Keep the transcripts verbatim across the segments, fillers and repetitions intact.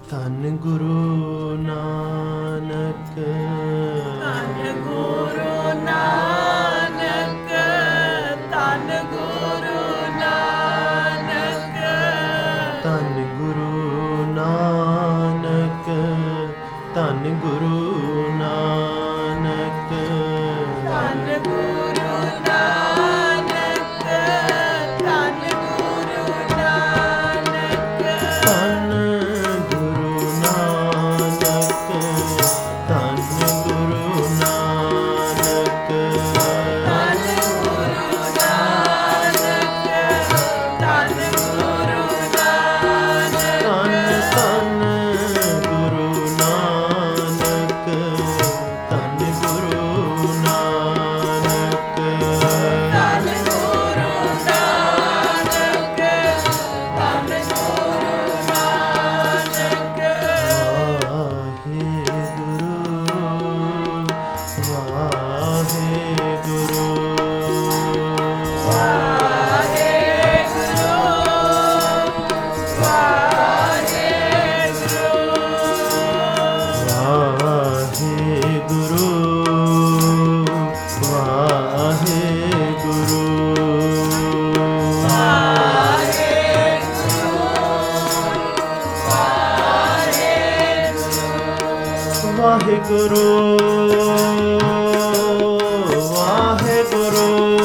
ਧੰਨ ਗੁਰੂ ਨਾਨਕ, ਧੰਨ ਗੁਰੂ ਨਾਨਕ, ਧੰਨ ਗੁਰੂ ਨਾਨਕ, ਧੰਨ ਗੁਰੂ ਨਾਨਕ, ਧੰਨ ਗੁਰੂ ਨਾਨਕ, ਧੰਨ ਗੁਰੂ ਨਾਨਕ, ਧੰਨ ਗੁਰੂ ਨਾਨਕ, ਧੰਨ ਗੁਰੂ ਨਾਨਕ, ਧੰਨ ਗੁਰੂ ਨਾਨਕ, ਧੰਨ ਗੁਰੂ ਨਾਨਕ, ਧੰਨ ਗੁਰੂ ਨਾਨਕ, ਧੰਨ ਧੰਨ ਗੁਰੂ ਨਾਨਕ, ਧੰਨ ਗੁਰੂ ਨਾਨਕ, ਧੰਨ ਗੁਰੂ ਨਾਨਕ, ਧੰਨ ਗੁਰੂ ਨਾਨਕ। ਵਾਹਿਗੁਰੂ ਵਾਹਿਗੁਰੂ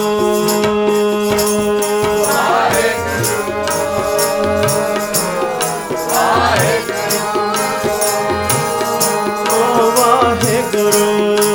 ਓ ਵਾਹਿਗੁਰੂ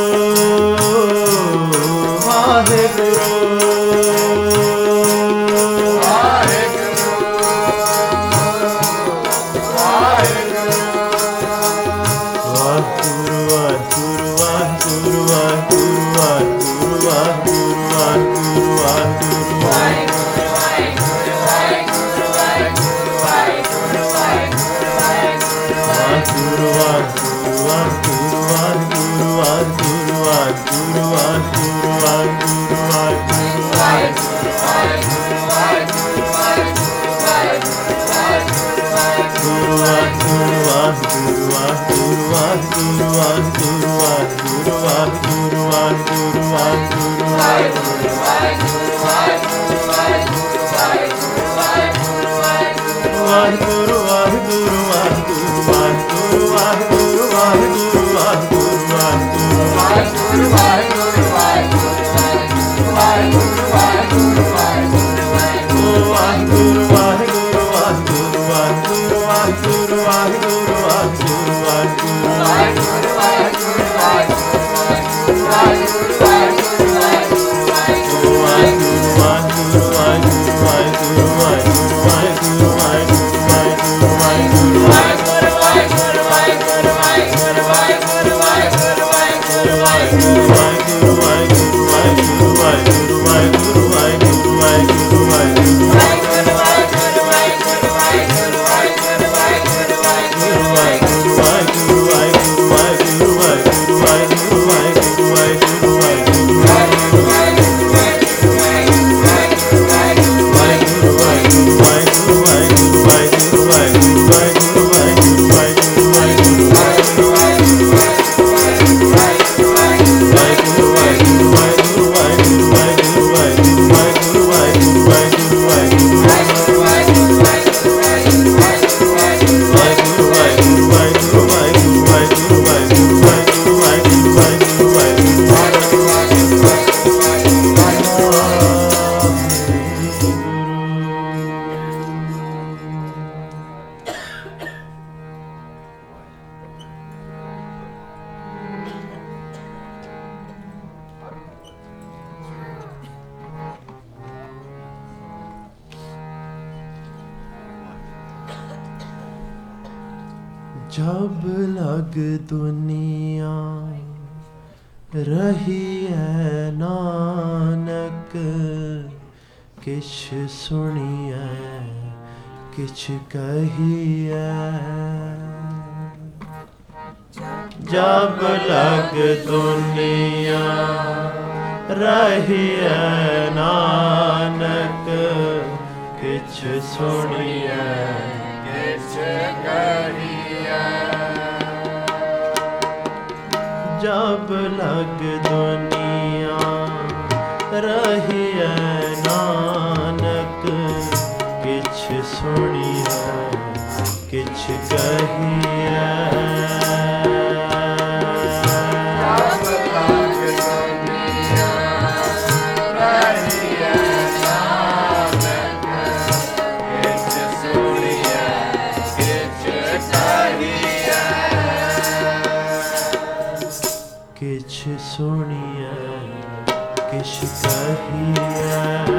जब लग दुनिया रही है नानक, किछ सुनिए किछ कहिए। जब लग दुनिया रही है नानक, किछ सुनिए किछ जब लग दुनिया रहिए नानक किछ सुनिए किछ कहिए किछ सुनिए किछ कहिए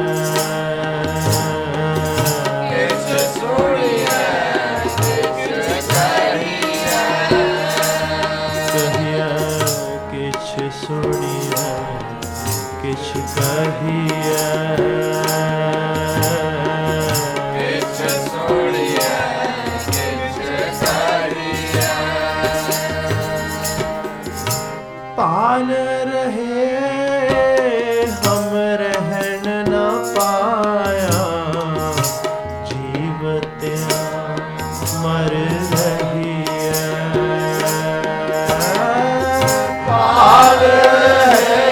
किछ सुनिए किछ कहिए कहिए किछ सुनिए किछ कहिए किछ सुनिए किछ कहिए पाल रहे हम रहन न पाया जीवत्या मर रही पाल रहे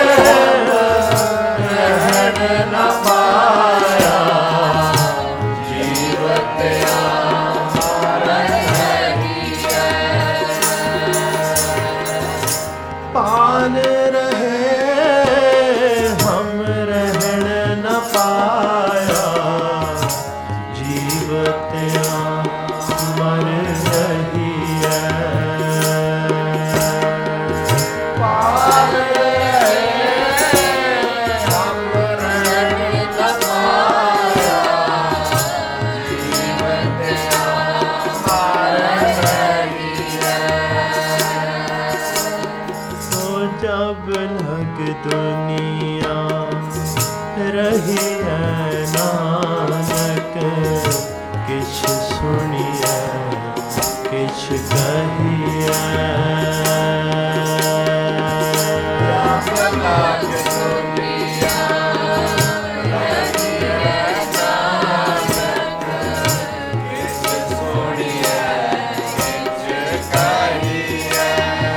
रहन न पाया जीवत्या मर रही पाल रहे हम रहन न पाया जीवत्या मर रही पाल रहे हम रहन न पाया जीवत्या मर रही तो जब लग दुनिया रहिए नानक किछ सुनिए किछ कहिए जब लग दुनिया रहिए नानक किछ सुनिए किछ कहिए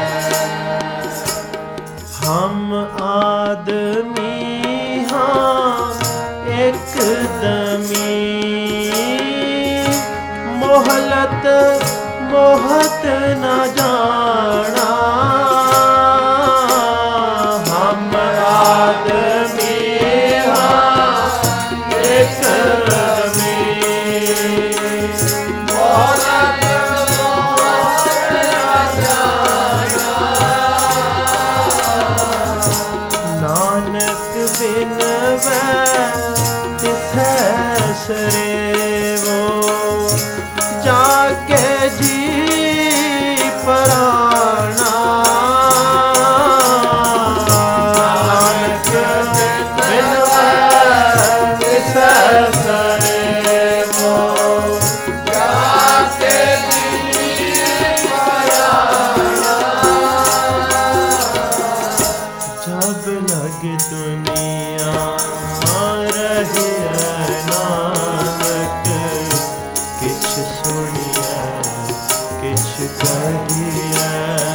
हम आदमी हाँ एक दमी मोहलत मोहत न जाना हम आदमी हाँ एक दमी मोहलत मोहत न जाना नानक बिन तिसरे वो जाके जी पराना नानक बिन तिसरे वो जाके जी पराना जब लग दुनिया रहिए नानक किछ सुनिए किछ कहिए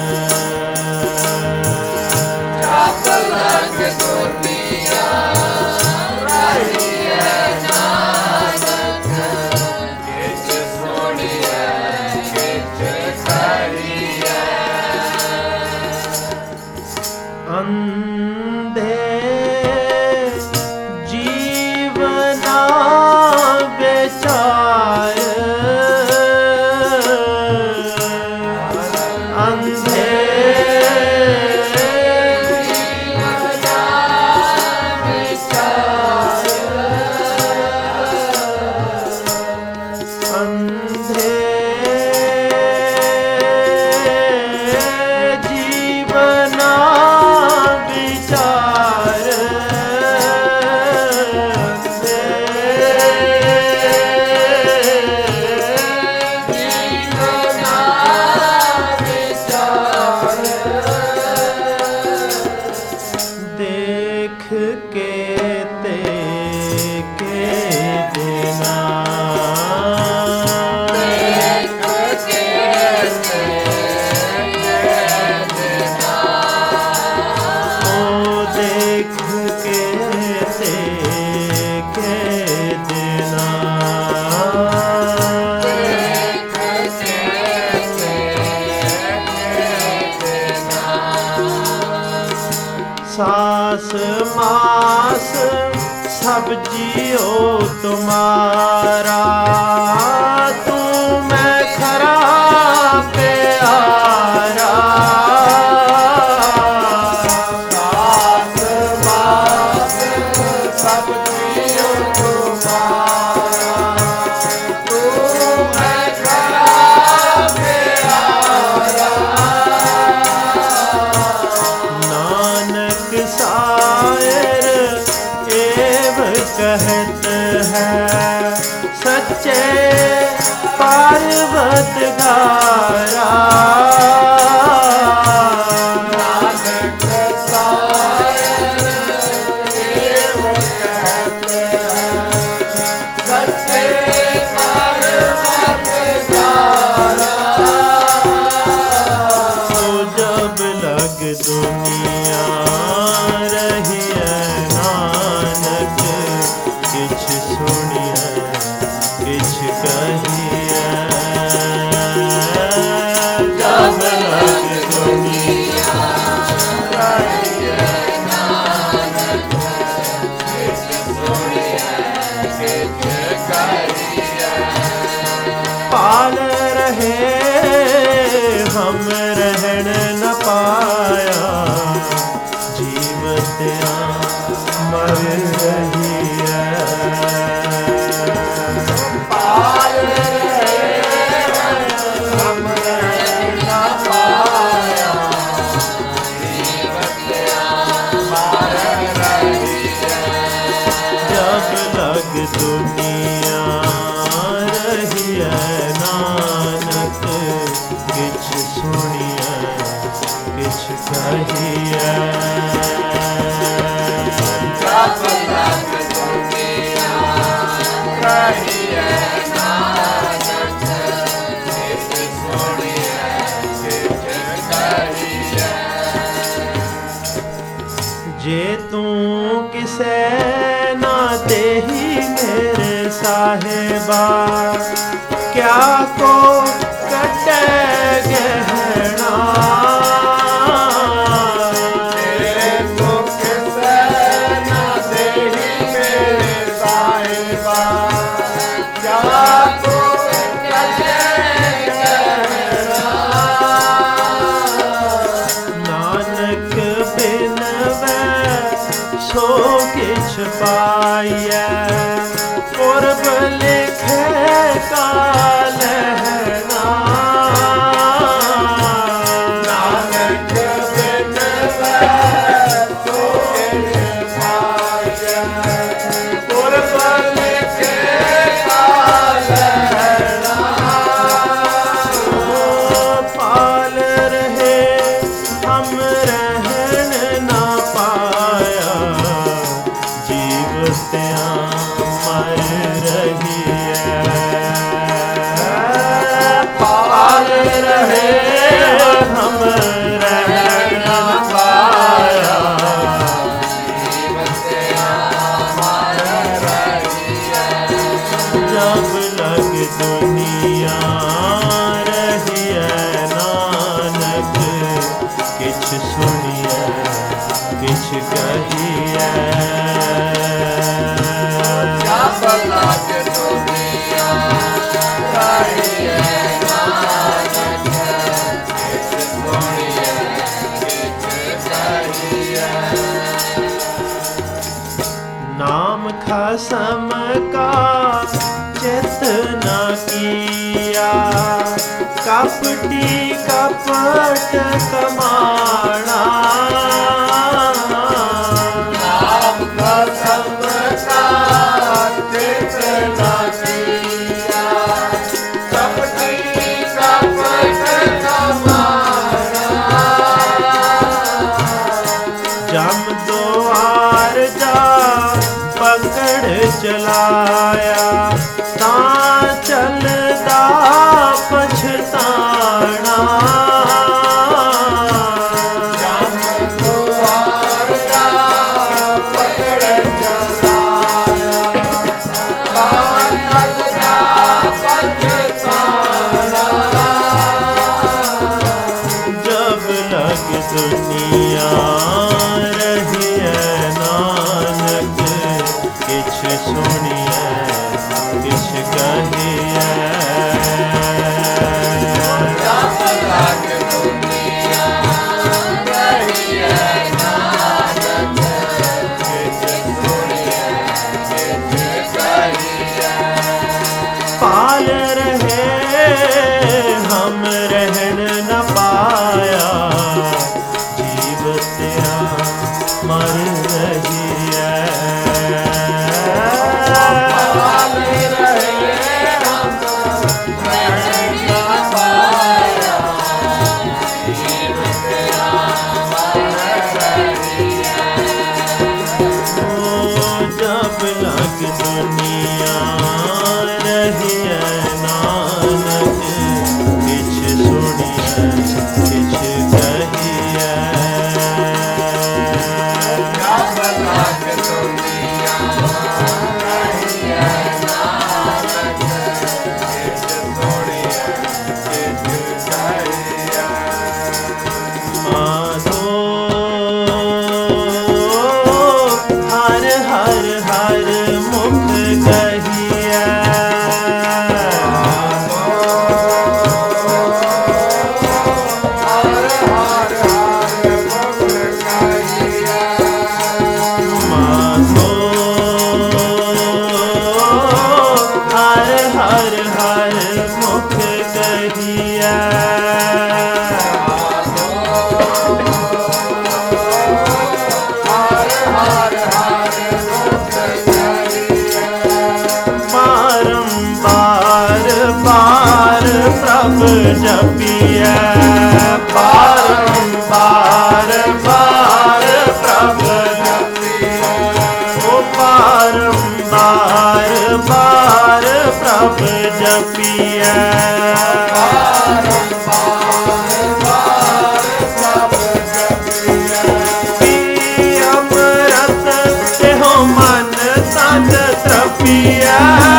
जब लग दुनिया रहिए नानक किछ सुनिए किछ कहिए अंधे जीवना बेचाय मास मास सब जियो तुम्हारा, तू मैं खरा प्यारा। मास मास सब जियो तुम्हारा, तू मैं खरा प्यारा। नानक सायर एव कहत है, सच्चे पार्वत धारा। नानक सायर एव कहत है, सच्चे पार्वत धारा। तो जब लग दुनिया रहिए नानक, किछ सुनिए किछ कहिए। जब लग दुनिया रहिए नानक, किछ सुनिए किछ कहिए। पाल रहे हम रहन न पाया, जीवत्या मर रही है। पाल रहे हम रह न पाया, जीवत्या मर रही है। जब लग दुनिया रहिए नानक, किछ सुनिए किछ कहिए। जब लग दुनिया रहिए नानक, किछ सुनिए किछ कहिए। जे तू किसे ना देही मेरे साहेबा, क्या को कटे गहना। तेरे मुख से न देही मेरे साहिबा, क्या को कटे गहना। नानक बिन वै सो किछ पाइए, पूर्व लिखे का लहना। नानक बिन वै सो किछ पाइए, पूर्व लिखे का लहना। पाल रहे हम रहन ना पाया, जीवत्या मर रही है। पाल रहे हम रहन ना पाया, जीवत्या मर रही है। जब लग दुनिया रहिए नानक, किछ सुनिए किछ कहिए। जब लग दुनिया रहिए नानक, किछ सुनिए किछ कहिए। नाम खसम का चित न किया, कपटी कपट कमाना। नाम कसम का चित न किया, कपटी कपट कमाना। जम द्वार जा पकड़ चलाया, ता चलदा पछताना। जम द्वार जा पकड़ चलाया, ता चलदा पछताना। जब लग दुनिया रहिए रहन न पाया, जीवत्या मर रही है। दुनिया रही है नानक, किछ सुनिए किछ कहिए। जब लग दुनिया रही है नानक, किछ सुनिए किछ कहिए। माधो हर हर हर मुख कहिए। माधो हर हर हर मुख कहिए। बारंबार बार प्रभु जपिए, बारंबार बार प्रभु जपिए। ओ बारंबार बार प्रभु जपिए, अमृत देहो मन तन तृपिया।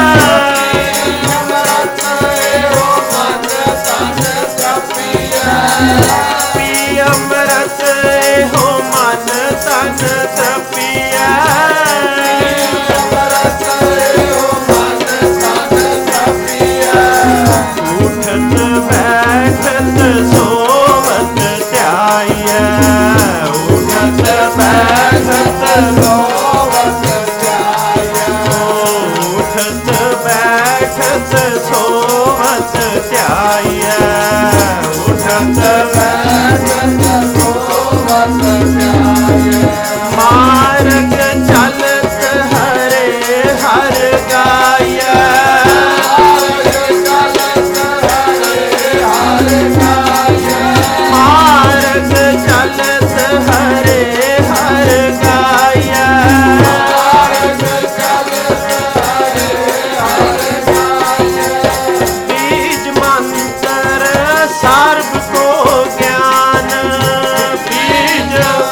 अमृत हो मन तन तृपिया। उठत बैठत सोवत ध्याये, उठत बैठत सोवत ध्याये। उठत बैठत सोवत ध्याये, उठत बैठत सोवत ध्याये। मार्ग चलत हरे हर गाये, मार्ग चलत हरे हर गाये। बीज मंत्र सर्व को ज्ञान, बीज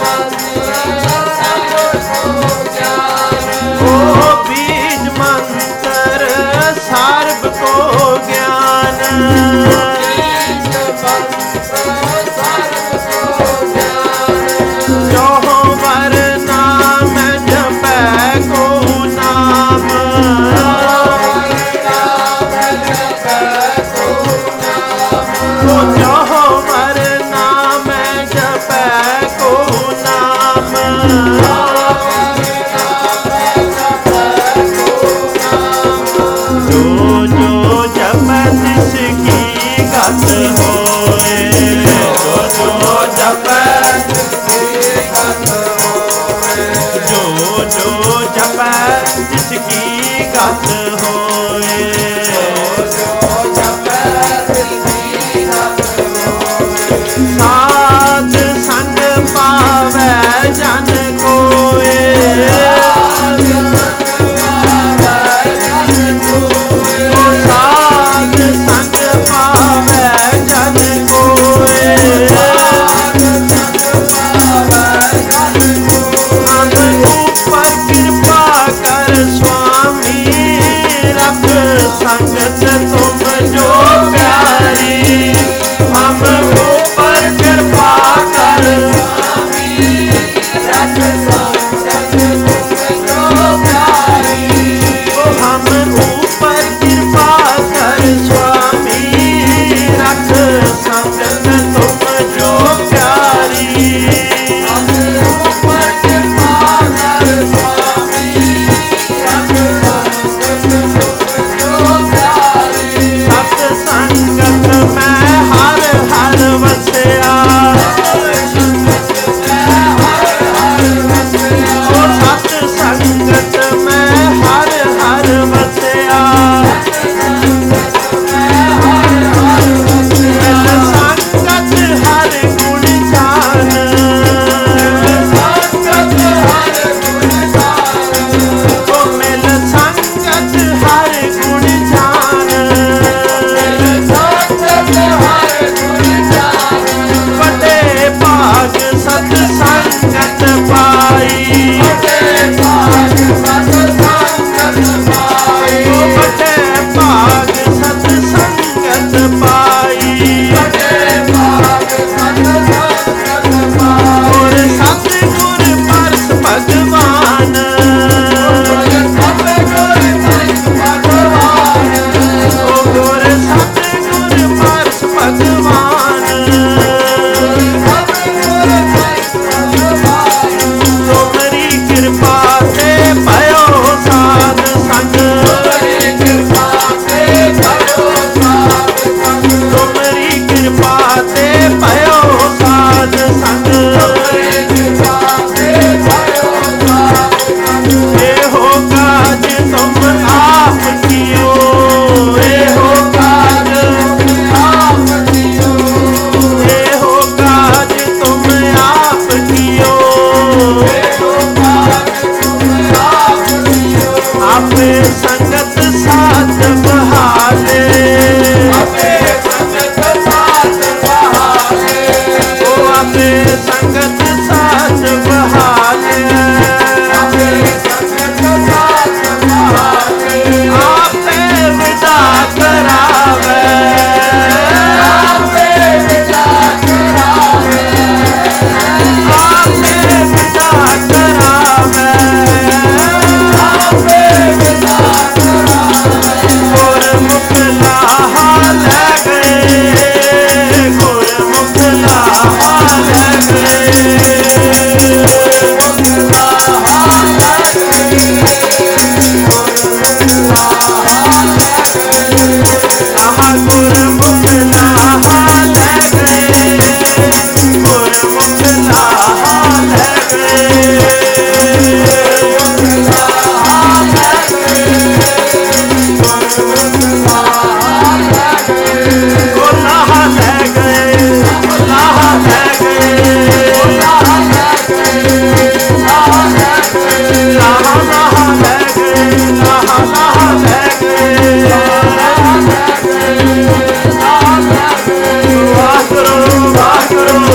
ओ बीज मंत्र सर्व को ज्ञान। जो वर नाम जपै को नाम, ओ जो वर नाम जपै को नाम। जो जो जपै तिसकी गत होए, जो जो जपै जो जो जपै तिसकी गत होए। साध संग पावै जन कोए, साध संग पावै जन कोए। हम ऊपर कृपा कर स्वामी, रख संगत तुम जो प्यारी। हम ऊपर कृपा कर स्वामी, रख संगत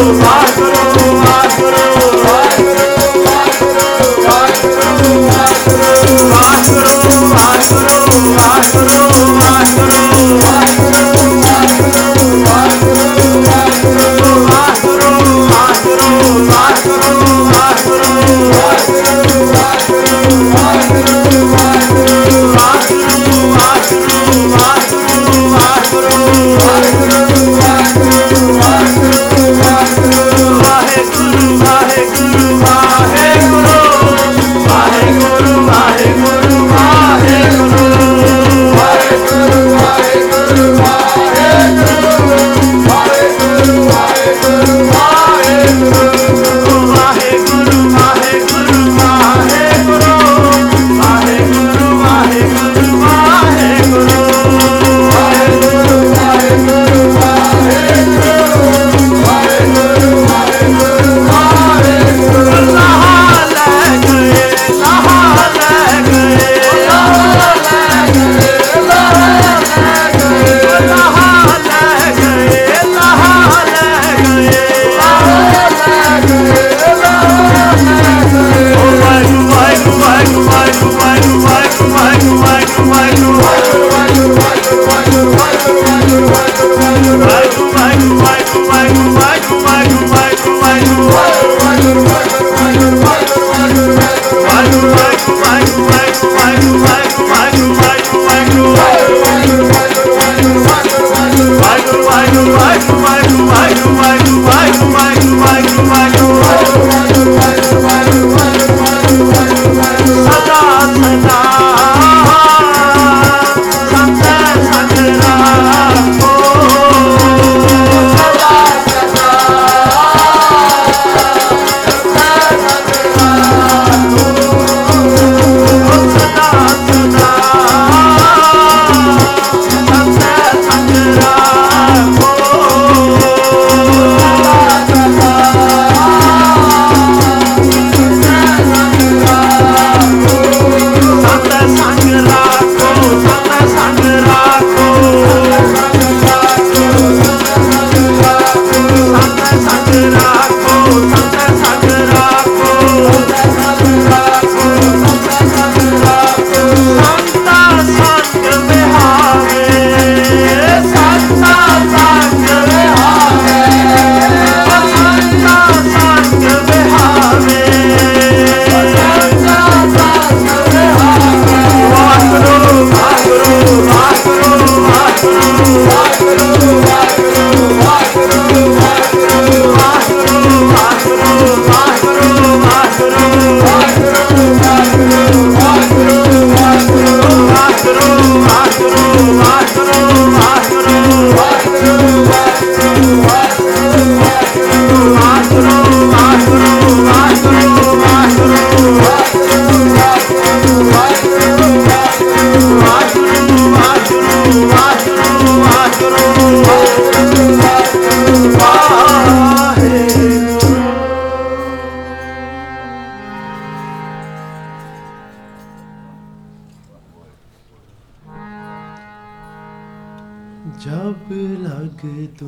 जब लग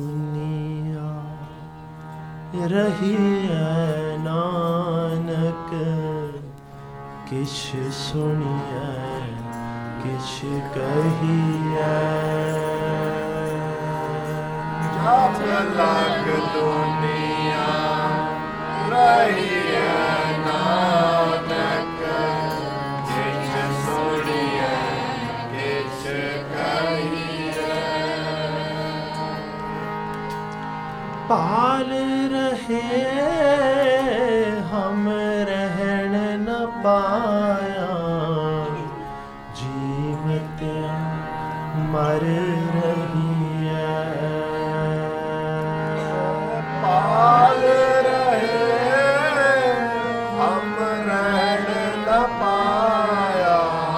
दुनिया रही है नानक, किछ सुनिए किछ कहिए। जब लग दुनिया रही है नानक, किछ सुनिए किछ कहिए। पाल रहे हम रहन न पाया, जीवत्या मर रही है। पाल रहे हम रहन न पाया,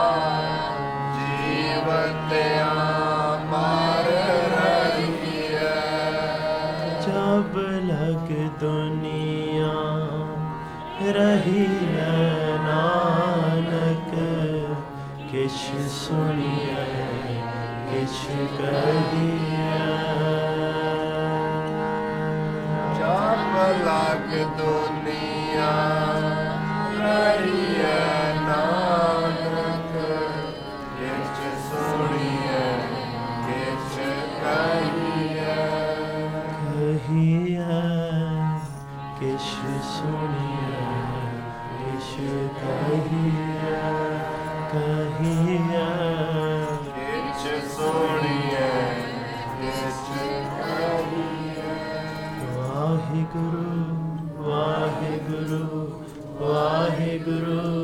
जीवत्या मर रही है। जब लग दुनिया रही है नानक, किछ सुनिए किछ कहिए। जब ਦੁਨੀਆ ਰਹੀਐ ਨਾਨਕ ਕਿਛ ਸੁਣੀਐ ਕਿਛ ਕਹੀਐ ਕਹੀਐ ਕਿਛ ਸੁਣੀਐ ਕਿਛ ਕਹੀਐ ਕਹੀਐ ਕਿਛ ਸੁਣੀਐ ਕਿਛ ਕਹੀਐ ਵਾਹਿਗੁਰੂ ਵਾਹਿਗੁਰੂ ਵਾਹਿਗੁਰੂ